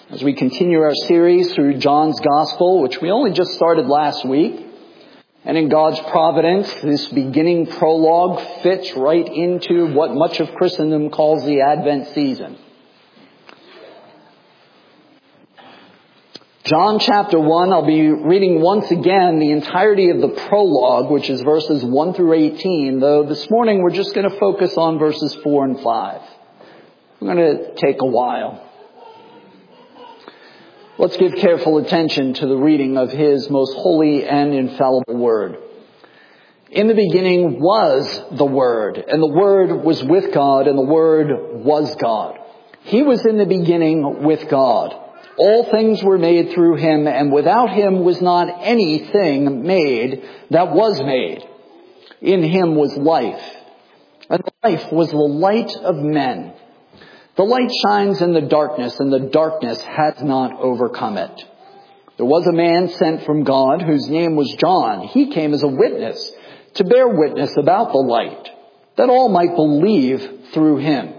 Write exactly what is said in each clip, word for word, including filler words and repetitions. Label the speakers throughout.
Speaker 1: as we continue our series through John's Gospel, which we only just started last week. And in God's providence, this beginning prologue fits right into what much of Christendom calls the Advent season. John chapter one, I'll be reading once again the entirety of the prologue, which is verses one through eighteen, though this morning we're just going to focus on verses four and five. We're going to take a while. Let's give careful attention to the reading of His most holy and infallible Word. In the beginning was the Word, and the Word was with God, and the Word was God. He was in the beginning with God. All things were made through Him, and without Him was not anything made that was made. In Him was life, and the life was the light of men. The light shines in the darkness, and the darkness has not overcome it. There was a man sent from God whose name was John. He came as a witness to bear witness about the light, that all might believe through him.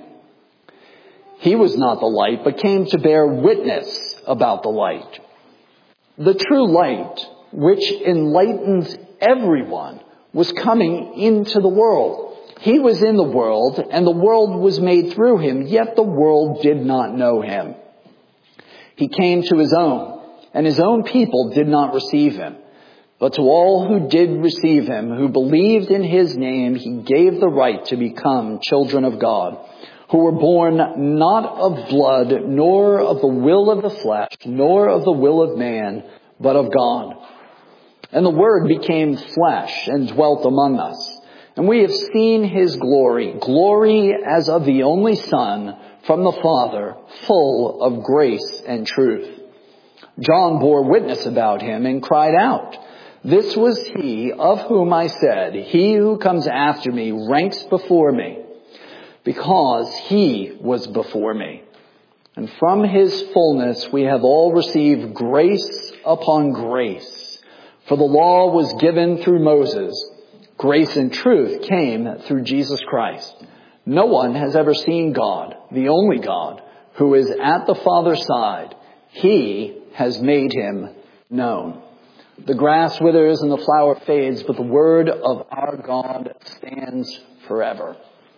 Speaker 1: He was not the light, but came to bear witness about the light. The true light, which enlightens everyone, was coming into the world. He was in the world, and the world was made through him, yet the world did not know him. He came to his own, and his own people did not receive him. But to all who did receive him, who believed in his name, he gave the right to become children of God, who were born not of blood, nor of the will of the flesh, nor of the will of man, but of God. And the Word became flesh and dwelt among us. And we have seen His glory, glory as of the only Son from the Father, full of grace and truth. John bore witness about him and cried out, "This was he of whom I said, he who comes after me ranks before me, because he was before me." And from his fullness we have all received grace upon grace. For the law was given through Moses. Grace and truth came through Jesus Christ. No one has ever seen God, the only God, who is at the Father's side. He has made him known. The grass withers and the flower fades, but the word of our God stands forever.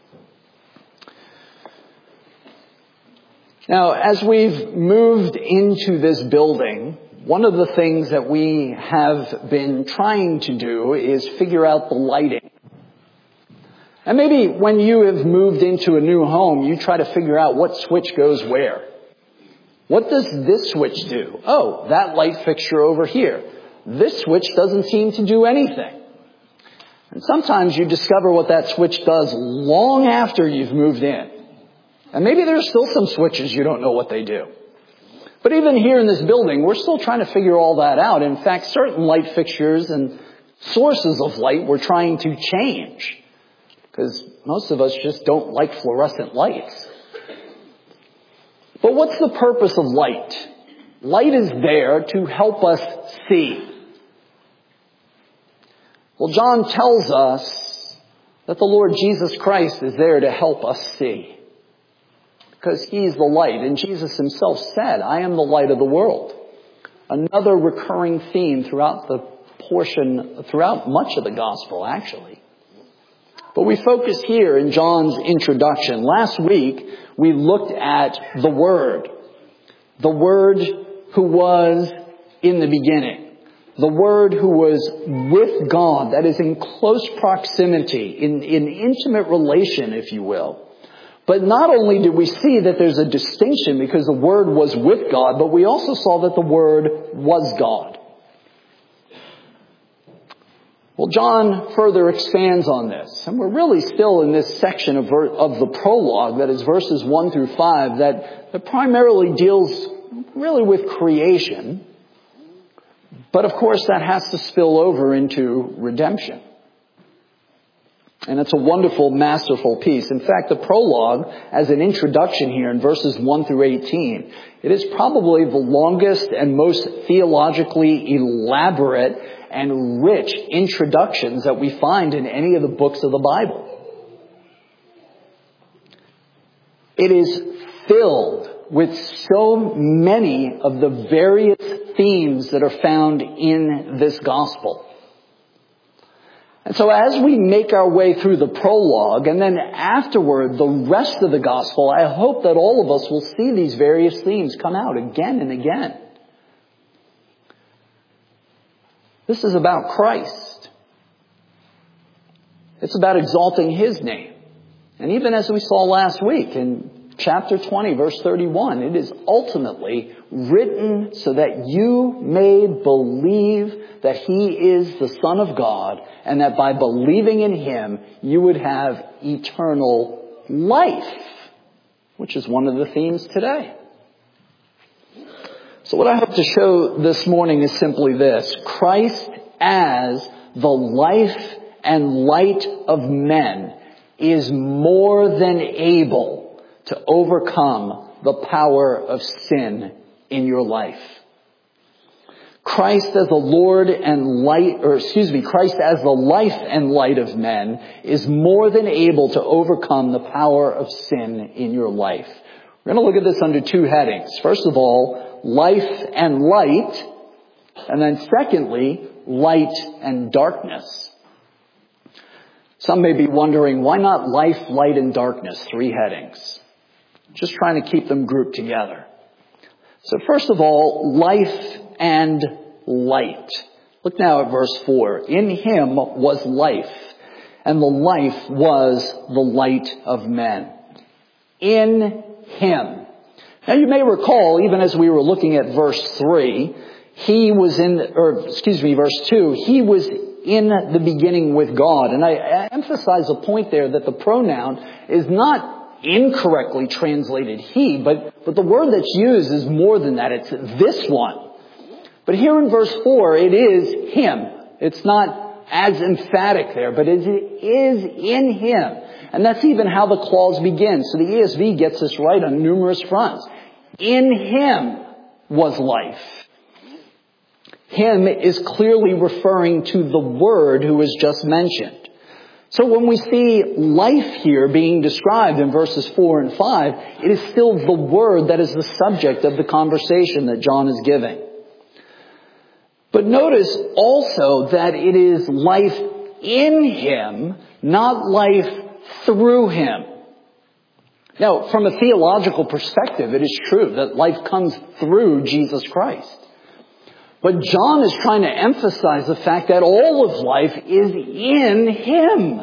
Speaker 1: Now, as we've moved into this building, one of the things that we have been trying to do is figure out the lighting. And maybe when you have moved into a new home, you try to figure out what switch goes where. What does this switch do? Oh, that light fixture over here. This switch doesn't seem to do anything. And sometimes you discover what that switch does long after you've moved in. And maybe there's still some switches you don't know what they do. But even here in this building, we're still trying to figure all that out. In fact, certain light fixtures and sources of light we're trying to change, because most of us just don't like fluorescent lights. But what's the purpose of light? Light is there to help us see. Well, John tells us that the Lord Jesus Christ is there to help us see, because He's the light. And Jesus Himself said, "I am the light of the world." Another recurring theme throughout the portion, throughout much of the gospel, actually. But we focus here in John's introduction. Last week, we looked at the Word. The Word who was in the beginning. The Word who was with God, that is in close proximity, in, in intimate relation, if you will. But not only did we see that there's a distinction because the Word was with God, but we also saw that the Word was God. Well, John further expands on this. And we're really still in this section of, ver- of the prologue, that is verses one through five, that, that primarily deals really with creation. But of course that has to spill over into redemption. And it's a wonderful, masterful piece. In fact, the prologue, as an introduction here in verses one through eighteen, it is probably the longest and most theologically elaborate and rich introductions that we find in any of the books of the Bible. It is filled with so many of the various themes that are found in this gospel. And so as we make our way through the prologue and then afterward the rest of the gospel, I hope that all of us will see these various themes come out again and again. This is about Christ. It's about exalting His name. And even as we saw last week in chapter twenty, verse thirty-one, it is ultimately written so that you may believe that He is the Son of God, and that by believing in Him, you would have eternal life, which is one of the themes today. So what I hope to show this morning is simply this: Christ as the life and light of men is more than able to overcome the power of sin in your life. Christ as the Lord and light, or excuse me, Christ as the life and light of men is more than able to overcome the power of sin in your life. We're going to look at this under two headings. First of all, life and light. And then secondly, light and darkness. Some may be wondering, why not life, light, and darkness? Three headings. Just trying to keep them grouped together. So first of all, life and light. Look now at verse four. In Him was life, and the life was the light of men. In Him. Now you may recall, even as we were looking at verse three, He was in, or excuse me, verse two, He was in the beginning with God. And I, I emphasize a point there that the pronoun is not incorrectly translated He, but, but the word that's used is more than that. It's this one. But here in verse four, it is Him. It's not as emphatic there, but it is in Him. And that's even how the clause begins. So the E S V gets this right on numerous fronts. In Him was life. Him is clearly referring to the Word who was just mentioned. So when we see life here being described in verses four and five, it is still the Word that is the subject of the conversation that John is giving. But notice also that it is life in Him, not life through Him. Now, from a theological perspective, it is true that life comes through Jesus Christ. But John is trying to emphasize the fact that all of life is in Him.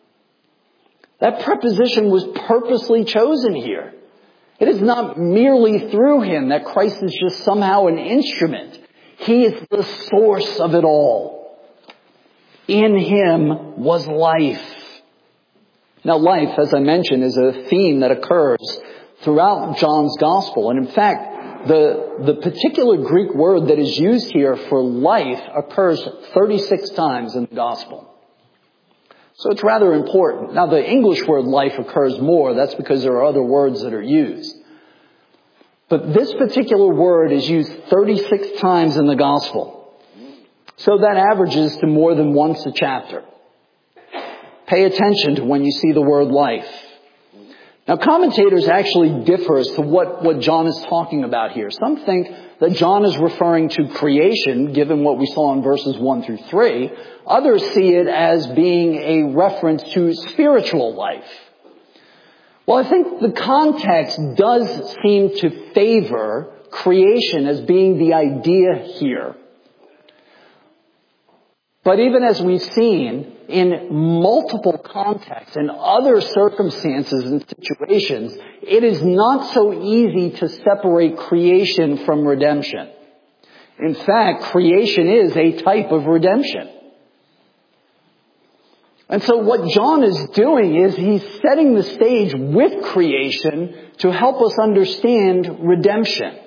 Speaker 1: That preposition was purposely chosen here. It is not merely through Him that Christ is just somehow an instrument. He is the source of it all. In Him was life. Now life, as I mentioned, is a theme that occurs throughout John's Gospel. And in fact, The, the particular Greek word that is used here for life occurs thirty-six times in the Gospel. So it's rather important. Now the English word life occurs more. That's because there are other words that are used. But this particular word is used thirty-six times in the Gospel. So that averages to more than once a chapter. Pay attention to when you see the word life. Now, commentators actually differ as to what, what John is talking about here. Some think that John is referring to creation, given what we saw in verses one through three. Others see it as being a reference to spiritual life. Well, I think the context does seem to favor creation as being the idea here. But even as we've seen in multiple contexts and other circumstances and situations, it is not so easy to separate creation from redemption. In fact, creation is a type of redemption. And so what John is doing is he's setting the stage with creation to help us understand redemption.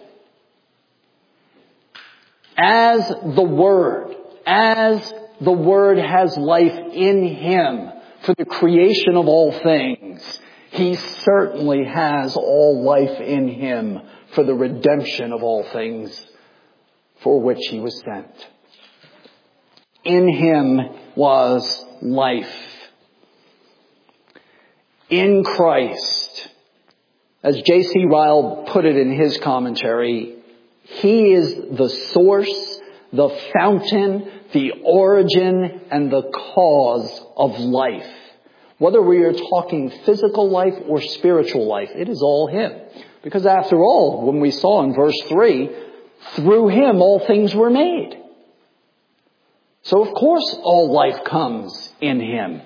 Speaker 1: As the Word, as the Word has life in Him for the creation of all things, He certainly has all life in Him for the redemption of all things for which He was sent. In Him was life. In Christ, As J C Ryle put it in his commentary, he is the source, the fountain, the origin, and the cause of life. Whether we are talking physical life or spiritual life, it is all him. Because after all, when we saw in verse three, through him all things were made. So of course all life comes in him.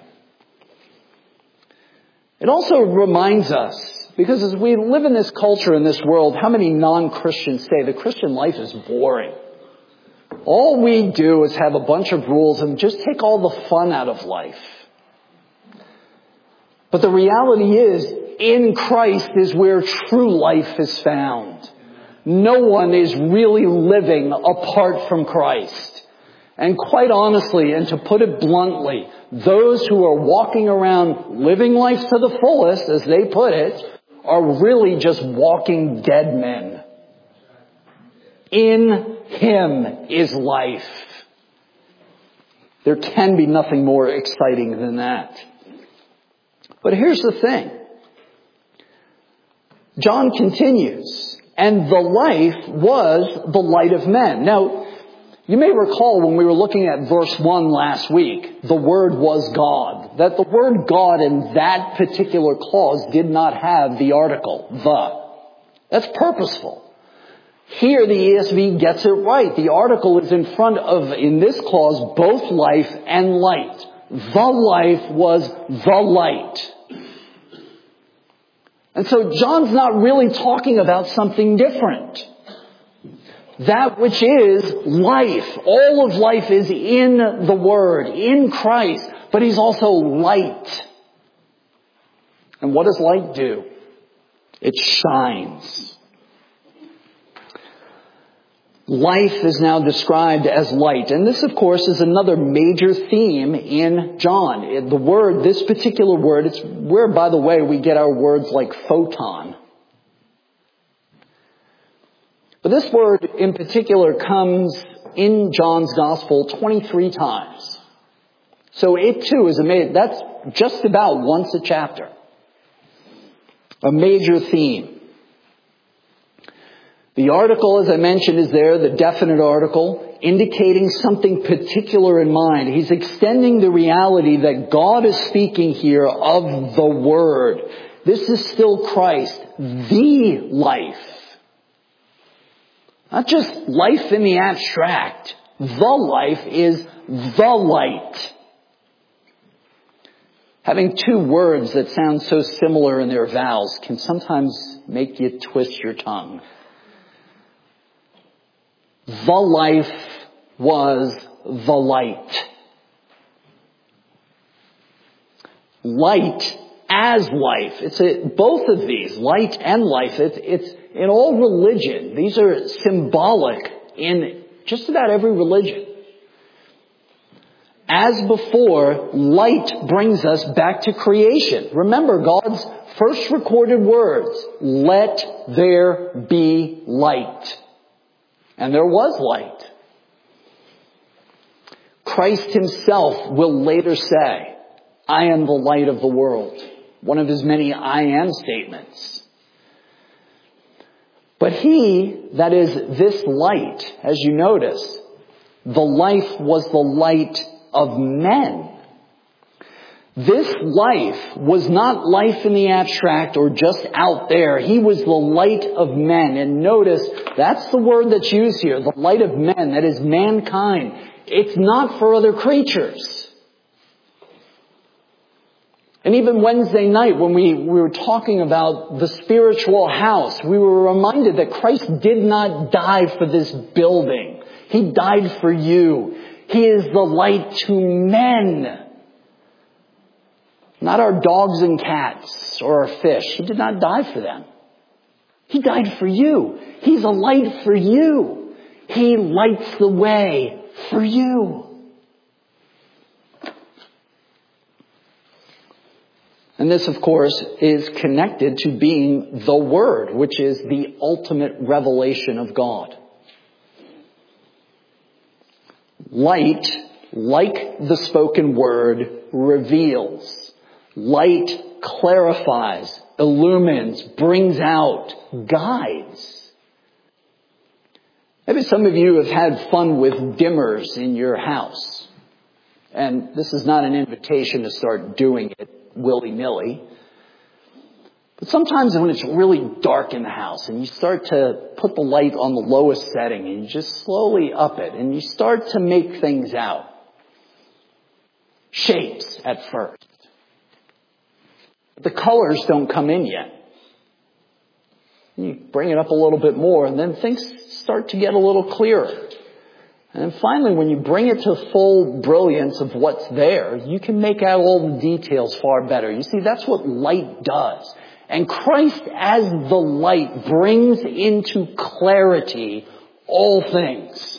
Speaker 1: It also reminds us, because as we live in this culture, in this world, how many non-Christians say the Christian life is boring. All we do is have a bunch of rules and just take all the fun out of life. But the reality is, in Christ is where true life is found. No one is really living apart from Christ. And quite honestly, and to put it bluntly, those who are walking around living life to the fullest, as they put it, are really just walking dead men. In him is life. There can be nothing more exciting than that. But here's the thing. John continues, and the life was the light of men. Now, you may recall when we were looking at verse one last week, the Word was God. That the word God in that particular clause did not have the article, the. That's purposeful. Here the E S V gets it right. The article is in front of, in this clause, both life and light. The life was the light. And so John's not really talking about something different. That which is life. All of life is in the Word, in Christ. But He's also light. And what does light do? It shines. Life is now described as light. And this, of course, is another major theme in John. The word, this particular word, it's where, by the way, we get our words like photon. But this word in particular comes in John's Gospel twenty-three times. So it too is amazing. That's just about once a chapter. A major theme. The article, as I mentioned, is there, the definite article, indicating something particular in mind. He's extending the reality that God is speaking here of the Word. This is still Christ, the life. Not just life in the abstract. The life is the light. Having two words that sound so similar in their vowels can sometimes make you twist your tongue. The life was the light. Light as life. It's a, both of these, light and life. It's, it's in all religion. These are symbolic in just about every religion. As before, light brings us back to creation. Remember God's first recorded words, let there be light. And there was light. Christ himself will later say, I am the light of the world. One of his many I am statements. But he, that is this light, as you notice, the life was the light of men. This life was not life in the abstract or just out there. He was the light of men. And notice, that's the word that's used here, the light of men, that is mankind. It's not for other creatures. And even Wednesday night when we, we were talking about the spiritual house, we were reminded that Christ did not die for this building. He died for you. He is the light to men. Not our dogs and cats or our fish. He did not die for them. He died for you. He's a light for you. He lights the way for you. And this, of course, is connected to being the Word, which is the ultimate revelation of God. Light, like the spoken word, reveals. Light clarifies, illumines, brings out, guides. Maybe some of you have had fun with dimmers in your house. And this is not an invitation to start doing it willy-nilly. But sometimes when it's really dark in the house and you start to put the light on the lowest setting and you just slowly up it and you start to make things out. Shapes at first. But the colors don't come in yet. You bring it up a little bit more and then things start to get a little clearer. And then finally, when you bring it to full brilliance of what's there, you can make out all the details far better. You see, that's what light does. And Christ as the light brings into clarity all things.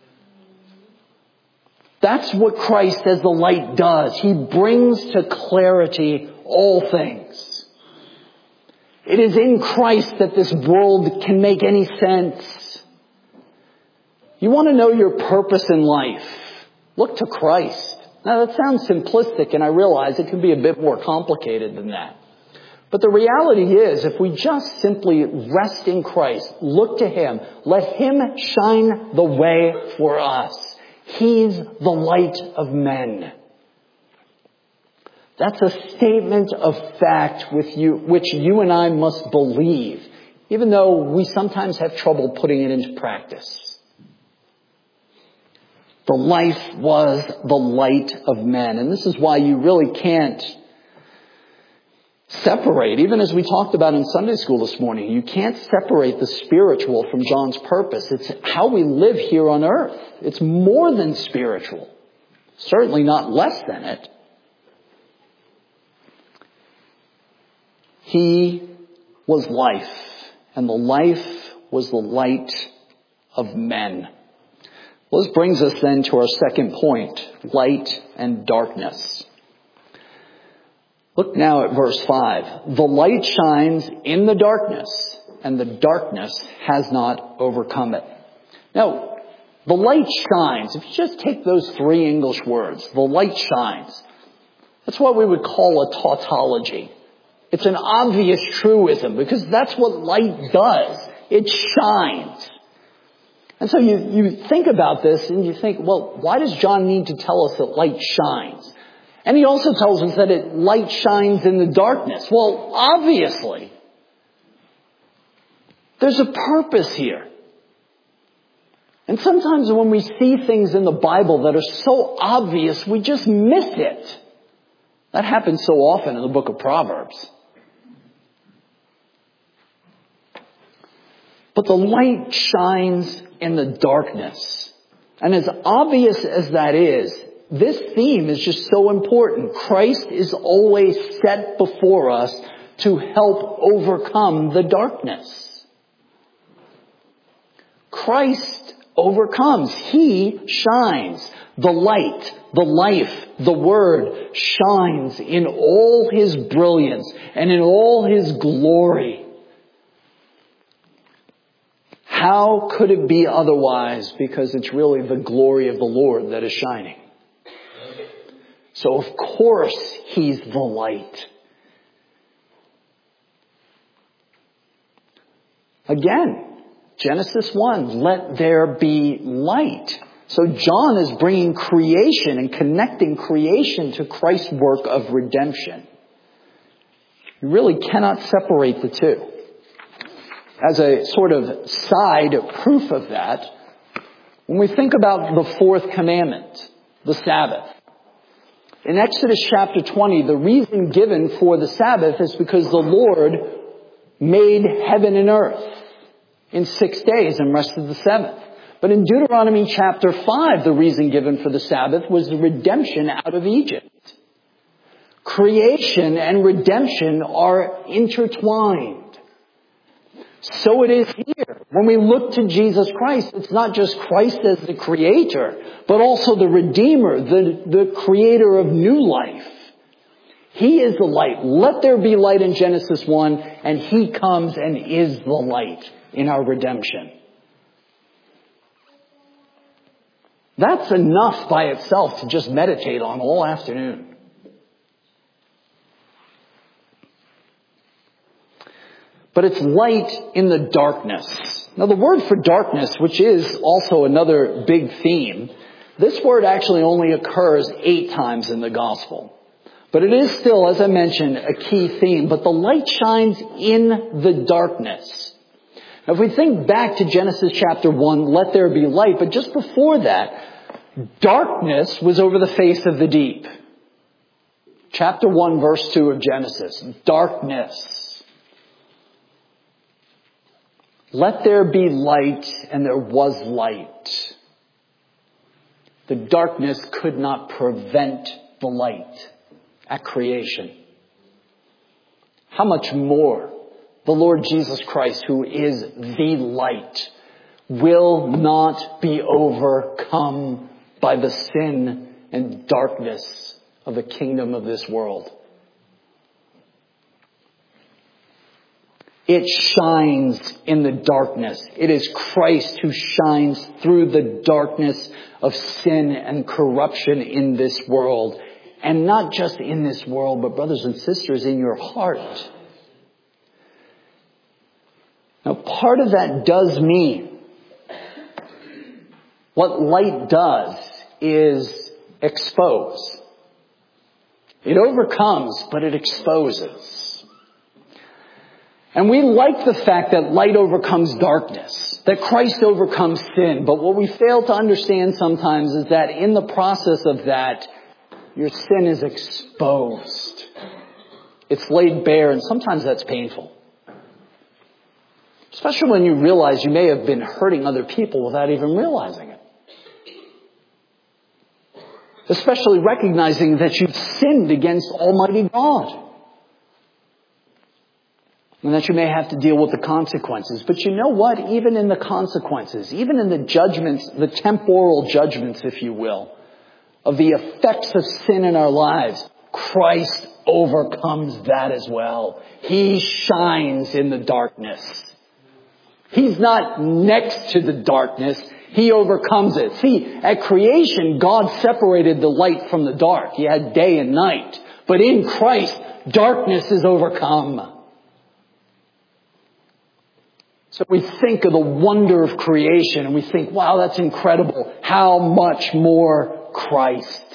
Speaker 1: That's what Christ as the light does. He brings to clarity all things. It is in Christ that this world can make any sense. You want to know your purpose in life? Look to Christ. Now that sounds simplistic, and I realize it can be a bit more complicated than that. But the reality is, if we just simply rest in Christ, look to Him, let Him shine the way for us. He's the light of men. That's a statement of fact with you, which you and I must believe, even though we sometimes have trouble putting it into practice. The life was the light of men. And this is why you really can't separate, even as we talked about in Sunday school this morning, you can't separate the spiritual from John's purpose. It's how we live here on earth. It's more than spiritual. Certainly not less than it. He was life, and the life was the light of men. Well, this brings us then to our second point, light and darkness. Look now at verse five. The light shines in the darkness, and the darkness has not overcome it. Now, the light shines. If you just take those three English words, the light shines. That's what we would call a tautology. It's an obvious truism because that's what light does. It shines. And so you, you think about this and you think, well, why does John need to tell us that light shines? And he also tells us that it, light shines in the darkness. Well, obviously, there's a purpose here. And sometimes when we see things in the Bible that are so obvious, we just miss it. That happens so often in the book of Proverbs. But the light shines in the darkness. And as obvious as that is, this theme is just so important. Christ is always set before us to help overcome the darkness. Christ overcomes. He shines. The light, the life, the Word shines in all His brilliance and in all His glory. How could it be otherwise? Because it's really the glory of the Lord that is shining. So of course He's the light. Again, Genesis one, let there be light. So John is bringing creation and connecting creation to Christ's work of redemption. You really cannot separate the two. As a sort of side proof of that, when we think about the fourth commandment, the Sabbath. In Exodus chapter twenty, the reason given for the Sabbath is because the Lord made heaven and earth in six days and rested the seventh. But in Deuteronomy chapter five, the reason given for the Sabbath was the redemption out of Egypt. Creation and redemption are intertwined. So it is here. When we look to Jesus Christ, it's not just Christ as the creator, but also the Redeemer, the, the creator of new life. He is the light. Let there be light in Genesis one, and He comes and is the light in our redemption. That's enough by itself to just meditate on all afternoon. but it's light in the darkness. Now the word for darkness, which is also another big theme, this word actually only occurs eight times in the gospel. But it is still, as I mentioned, a key theme. But the light shines in the darkness. Now if we think back to Genesis chapter one, let there be light. But just before that, darkness was over the face of the deep. Chapter one, verse two of Genesis. Darkness. Let there be light, and there was light. The darkness could not prevent the light at creation. How much more the Lord Jesus Christ, who is the light, will not be overcome by the sin and darkness of the kingdom of this world. It shines in the darkness. It is Christ who shines through the darkness of sin and corruption in this world. And not just in this world, but brothers and sisters, in your heart. Now, part of that does mean, what light does is expose. It overcomes, but it exposes. And we like the fact that light overcomes darkness, that Christ overcomes sin. But what we fail to understand sometimes is that in the process of that, your sin is exposed. It's laid bare, and sometimes that's painful. Especially when you realize you may have been hurting other people without even realizing it. Especially recognizing that you've sinned against Almighty God. And that you may have to deal with the consequences. But you know what? Even in the consequences, even in the judgments, the temporal judgments, if you will, of the effects of sin in our lives, Christ overcomes that as well. He shines in the darkness. He's not next to the darkness. He overcomes it. See, at creation, God separated the light from the dark. He had day and night. But in Christ, darkness is overcome. So we think of the wonder of creation and we think, wow, that's incredible. How much more Christ?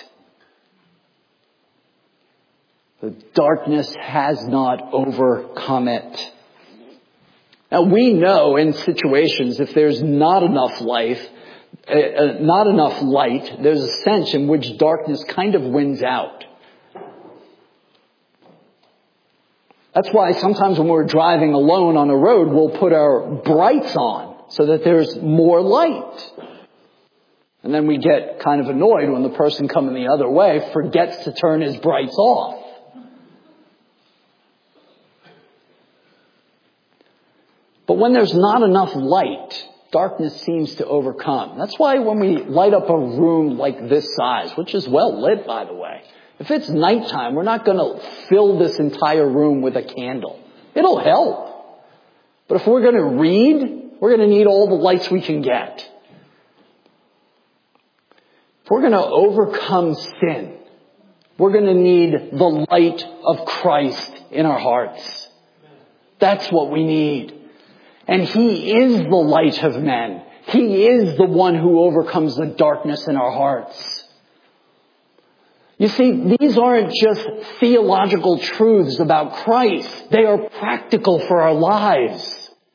Speaker 1: The darkness has not overcome it. Now we know in situations if there's not enough life, uh, not enough light, there's a sense in which darkness kind of wins out. That's why sometimes when we're driving alone on a road, we'll put our brights on so that there's more light. And then we get kind of annoyed when the person coming the other way forgets to turn his brights off. But when there's not enough light, darkness seems to overcome. That's why when we light up a room like this size, which is well lit, by the way, if it's nighttime, we're not going to fill this entire room with a candle. It'll help. But if we're going to read, we're going to need all the lights we can get. If we're going to overcome sin, we're going to need the light of Christ in our hearts. That's what we need. And He is the light of men. He is the one who overcomes the darkness in our hearts. You see, these aren't just theological truths about Christ. They are practical for our lives.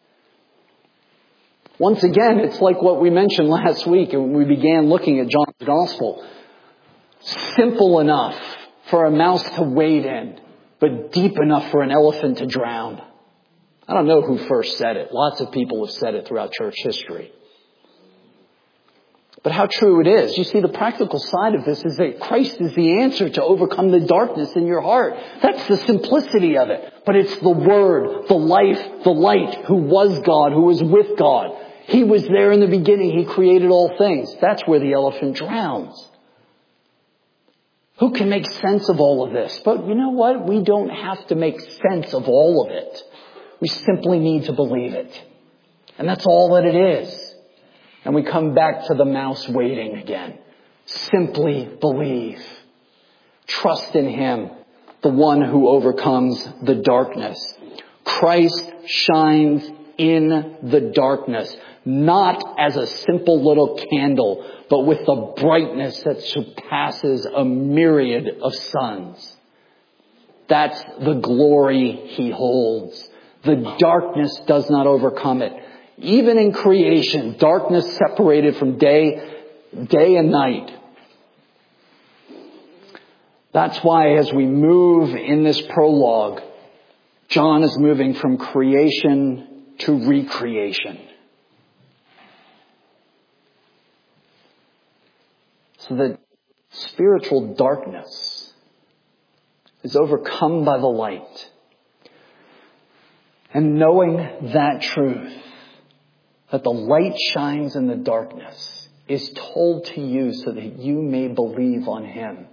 Speaker 1: Once again, it's like what we mentioned last week when we began looking at John's Gospel. Simple enough for a mouse to wade in, but deep enough for an elephant to drown. I don't know who first said it. Lots of people have said it throughout church history. But how true it is. You see, the practical side of this is that Christ is the answer to overcome the darkness in your heart. That's the simplicity of it. But it's the Word, the life, the light, who was God, who was with God. He was there in the beginning. He created all things. That's where the elephant drowns. Who can make sense of all of this? But you know what? We don't have to make sense of all of it. We simply need to believe it. And that's all that it is. And we come back to the mouse waiting again. Simply believe. Trust in Him, the one who overcomes the darkness. Christ shines in the darkness, not as a simple little candle, but with the brightness that surpasses a myriad of suns. That's the glory he holds. The darkness does not overcome it. Even in creation, darkness separated from day, day and night. That's why as we move in this prologue, John is moving from creation to recreation. So that spiritual darkness is overcome by the light. And knowing that truth, that the light shines in the darkness, is told to you so that you may believe on him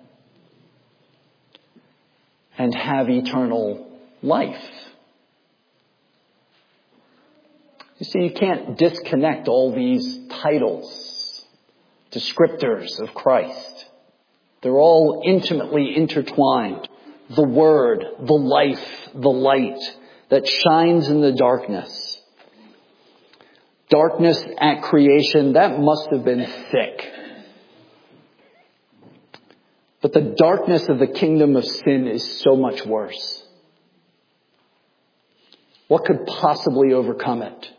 Speaker 1: and have eternal life. You see, you can't disconnect all these titles, descriptors of Christ. They're all intimately intertwined. The Word, the life, the light that shines in the darkness. Darkness at creation, that must have been thick. But the darkness of the kingdom of sin is so much worse. What could possibly overcome it?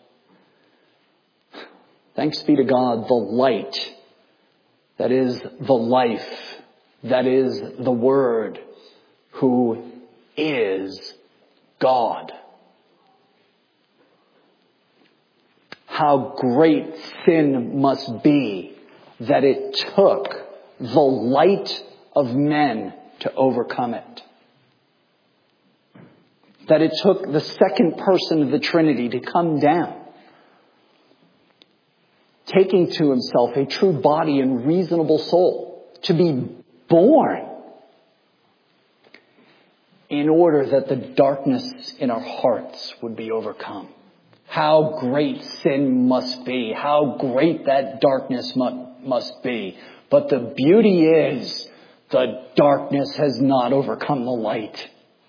Speaker 1: Thanks be to God, the light, that is the life, that is the Word, who is God. How great sin must be that it took the light of men to overcome it. That it took the second person of the Trinity to come down, taking to himself a true body and reasonable soul, to be born in order that the darkness in our hearts would be overcome. How great sin must be. How great that darkness mu- must be. But the beauty is, the darkness has not overcome the light.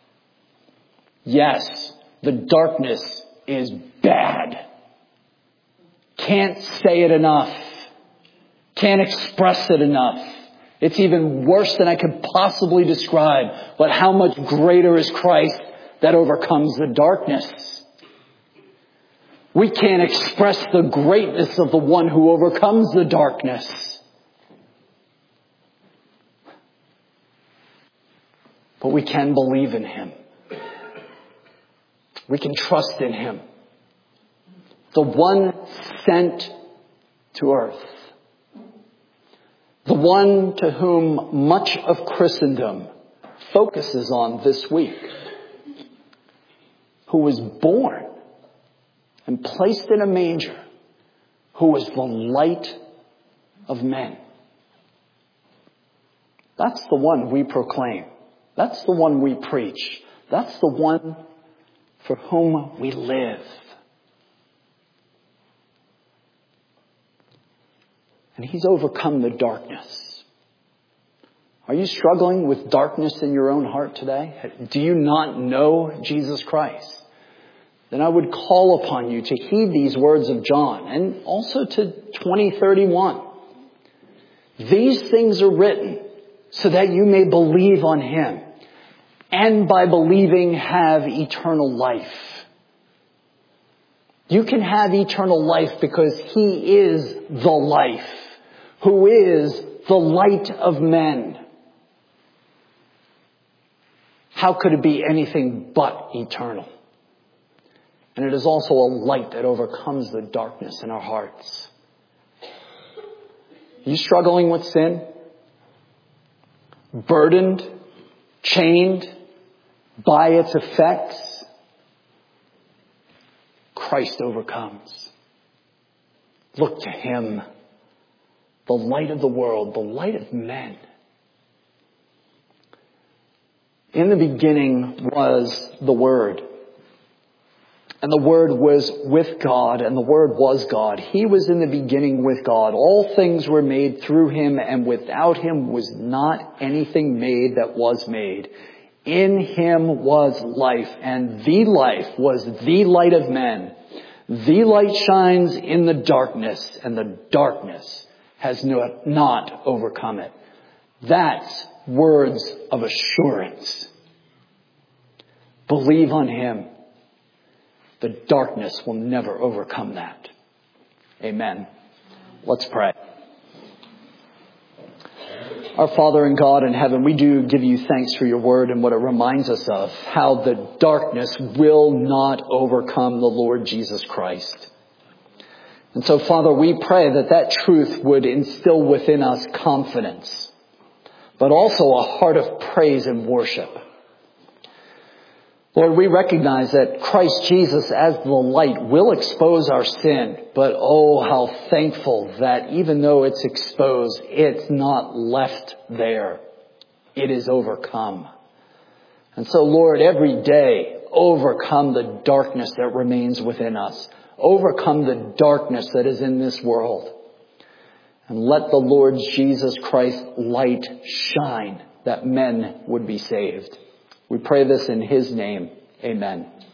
Speaker 1: Yes, the darkness is bad. Can't say it enough. Can't express it enough. It's even worse than I could possibly describe. But how much greater is Christ that overcomes the darkness? We can't express the greatness of the one who overcomes the darkness. But we can believe in him. We can trust in him. The one sent to earth. The one to whom much of Christendom focuses on this week. Who was born and placed in a manger. Who was the light of men. That's the one we proclaim. That's the one we preach. That's the one for whom we live. And he's overcome the darkness. Are you struggling with darkness in your own heart today? Do you not know Jesus Christ? Then I would call upon you to heed these words of John and also to twenty thirty-one. These things are written so that you may believe on him, and by believing have eternal life. You can have eternal life because he is the life, who is the light of men. How could it be anything but eternal? And it is also a light that overcomes the darkness in our hearts. Are you struggling with sin? Burdened? Chained by its effects? Christ overcomes. Look to him. The light of the world, the light of men. In the beginning was the Word. And the Word was with God, and the Word was God. He was in the beginning with God. All things were made through him, and without him was not anything made that was made. In him was life, and the life was the light of men. The light shines in the darkness, and the darkness has no, not overcome it. That's words of assurance. Believe on him. The darkness will never overcome that. Amen. Let's pray. Our Father and God in heaven, we do give you thanks for your word and what it reminds us of, how the darkness will not overcome the Lord Jesus Christ. And so, Father, we pray that that truth would instill within us confidence, but also a heart of praise and worship. Lord, we recognize that Christ Jesus as the light will expose our sin, but oh, how thankful that even though it's exposed, it's not left there. It is overcome. And so, Lord, every day, overcome the darkness that remains within us. Overcome the darkness that is in this world. And let the Lord Jesus Christ's light shine that men would be saved. We pray this in his name. Amen.